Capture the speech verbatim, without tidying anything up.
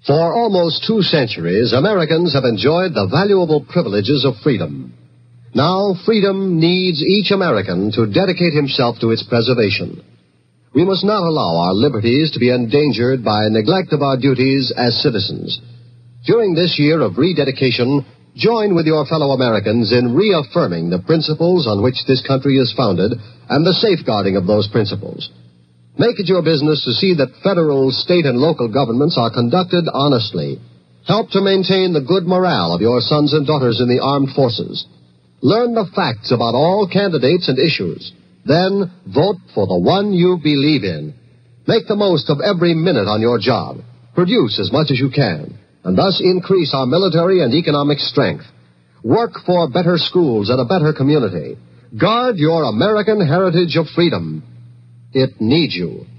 For almost two centuries, Americans have enjoyed the valuable privileges of freedom. Now, freedom needs each American to dedicate himself to its preservation. We must not allow our liberties to be endangered by neglect of our duties as citizens. During this year of rededication, join with your fellow Americans in reaffirming the principles on which this country is founded and the safeguarding of those principles. Make it your business to see that federal, state, and local governments are conducted honestly. Help to maintain the good morale of your sons and daughters in the armed forces. Learn the facts about all candidates and issues. Then vote for the one you believe in. Make the most of every minute on your job. Produce as much as you can, and thus increase our military and economic strength. Work for better schools and a better community. Guard your American heritage of freedom. It needs you.